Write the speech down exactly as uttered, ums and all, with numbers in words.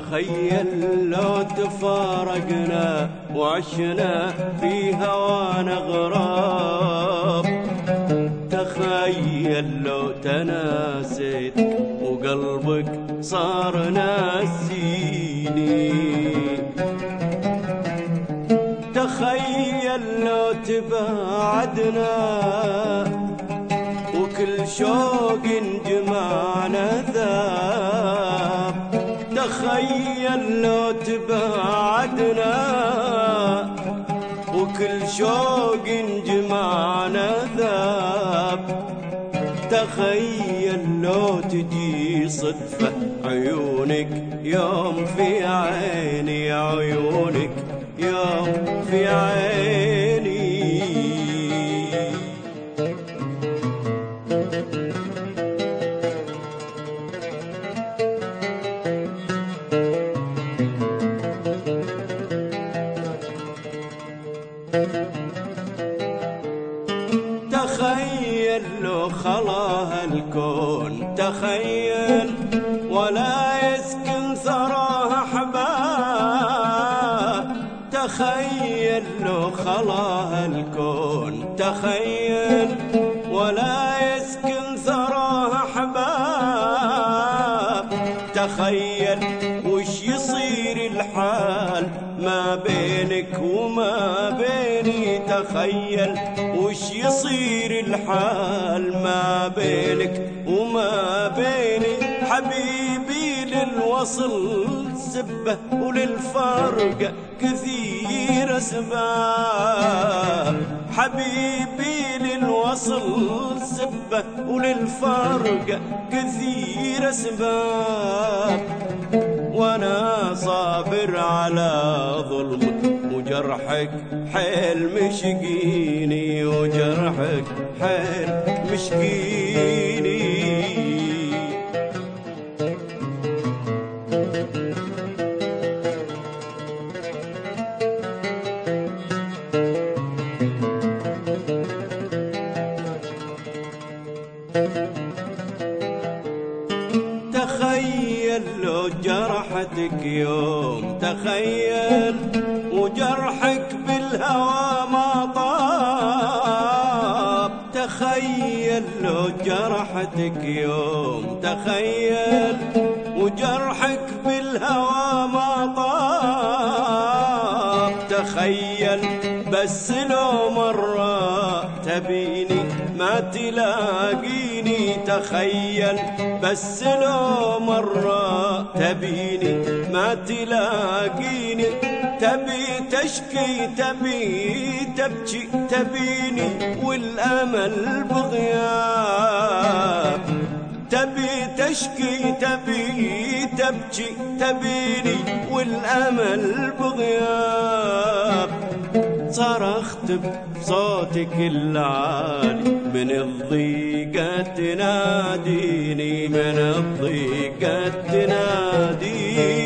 تخيل لو تفارقنا وعشنا في هوانا غراب. تخيل لو تناسيت وقلبك صار ناسيني. تخيل لو تباعدنا وكل شوق جمعنا ذاب. تخيل لو تباعدنا وكل شوق جمعنا ذاب. تخيل لو تجي صدفة عيونك يوم في عيني، عيونك يوم في عيني. تخيل لو خلاها الكون، تخيل ولا يسكن ثراها حباب. تخيل لو خلاها الكون، تخيل ولا يسكن ثراها حباب. تخيل وش يصير الحال ما بينك وما بيني. تخيل وش يصير الحال ما بينك وما بيني. حبيبي للوصل سبة وللفرق كثير أسباب. حبيبي للوصل سبة وللفرق كثير أسباب. وانا صابر على ظلمك وجرحك حيل مشقيني، وجرحك حيل مشقيني. تخيل لو جرحتك يوم، تخيل وجرحك بالهوى ما طاب. تخيل لو جرحتك يوم، تخيل وجرحك بالهوى ما طاب. تخيل بس لو مرة تبيني ما تلاقيني. تخيل بس لو مرة تبيني ما تلاقيني. تبي تشكي تبي تبكي تبيني والأمل بغياب. تبي تشكي تبي تبكي تبيني والأمل بغياب. صرخت بصوتك العالي من الضيقة تناديني، من الضيقة تناديني.